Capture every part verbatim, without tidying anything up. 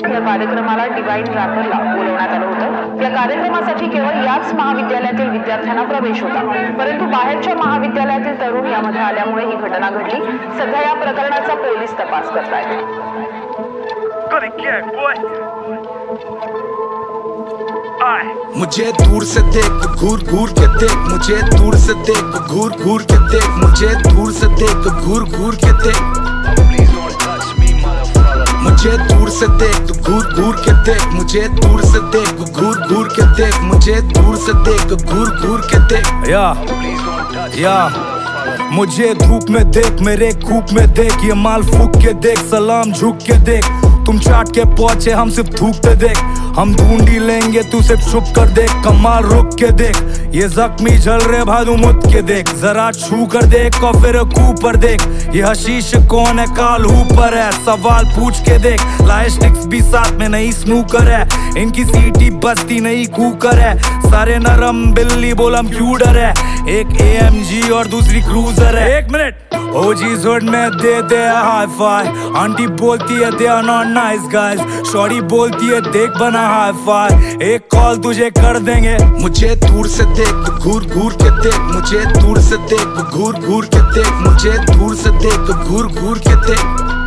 या कार्यक्रमाला डिवाइन रॅपरला बोलवण्यात आलं होतं। या कार्यक्रमासाठी केवळ याच महाविद्यालयातील विद्यार्थ्यांना प्रवेश होता, परंतु बाहेरच्या महाविद्यालयातील तरुण यामध्ये आल्यामुळे ही घटना घडली। सध्या या प्रकरणाचा पोलीस तपास करत आहेत। मुझे दूर से देख घूर घूर के देख, मुझे दूर से देख घूर घूर के देख, मुझे दूर से देख घूर घूर के देख, मुझे दूर से देख घूर घूर के देख, मुझे दूर से देख घूर घूर के देख, मुझे दूर से देख घूर घूर के देख। या या मुझे धूप में देख, मेरे कूप में देख, ये माल फूक के देख, सलाम झुक के देख, तुम चाट के पहुंचे हम सिर्फ थूकते देख, हम ढूंढी लेंगे तू सिर्फ छुप कर देख, कमाल रुक के देख, ये जख्मी जल रहे भादू मुत के देख, जरा छू कर देख और फिर कू पर देख, ये हशीश कौन है कालू पर है, सवाल पूछ के देख, लाए स्टिक्स भी साथ में नहीं स्नूकर है, इनकी सीटी बस्ती नहीं कुकर है, सारे नरम बिल्ली बोल हम क्यों डर है, एक ए एम जी और दूसरी क्रूजर है। एक मिनट ओजी जोड़ में दे दे हाई फाई, आंटी बोलती है they are not nice guys, sorry बोलती है देख बना हाई फाई, एक कॉल तुझे कर देंगे। मुझे दूर से देख घूर घूर के देख, मुझे दूर से देख घूर घूर के देख, मुझे दूर से देख घूर घूर के देख,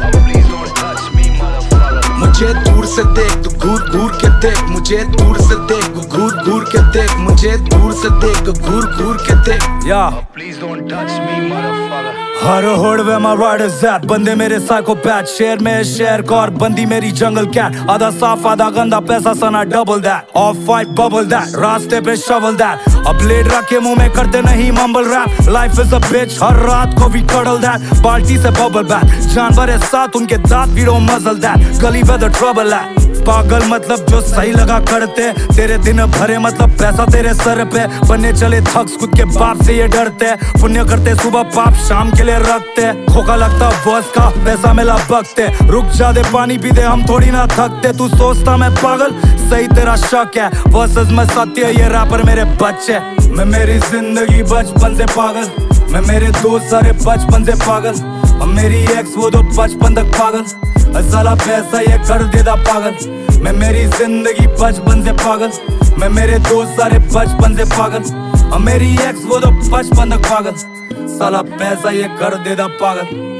मुझे दूर से देख घूर घूर के देख, मुझे दूर से देख घूर घूर के देख, मुझे दूर से देख घूर घूर के देख। या please don't touch me motherfucker, हर होड़ वे माय राइडर्स एट, बंदे मेरे साइकोपैथ, शेर में शेर का और बंदी मेरी जंगल कैट, आधा साफ आधा गंदा पैसा सना double that, off fight bubble that, रास्ते पे शवल दैट, अब ब्लेड रख के मुंह में करते नहीं mumble rap, life is a bitch हर रात को भी कडल दैट, बाल्टी से बबल बैट, जानवर है साथ उनके दांत भी डोंट मजल दैट, गली पे द ट्रबल है, पागल मतलब जो सही लगा करते, तेरे दिन भरे मतलब पैसा तेरे सर पे, बने चले थक्स खुद के बाप से ये डरते, पुण्य करते सुबह पाप शाम के लिए रखते, खोखा लगता बॉस का पैसा मिला बकते, रुक जा दे पानी पी दे हम थोड़ी ना थकते, तू सोचता मैं पागल सही तेरा शक है, वर्सेस मैं सत्य ये रैपर मेरे बच्चे, मैं मेरी जिंदगी बचपन से पागल, मैं मेरे दोस्त सारे बचपन से पागल, और मेरी एक्स वो दो बचपन तक पागल, साला पैसा ये कर देता पागल, मैं मेरी जिंदगी बचपन से पागल, मैं मेरे दोस्त सारे बचपन से पागल, और मेरी एक्स वो तो बचपन तक पागल, साला पैसा ये कर देता पागल।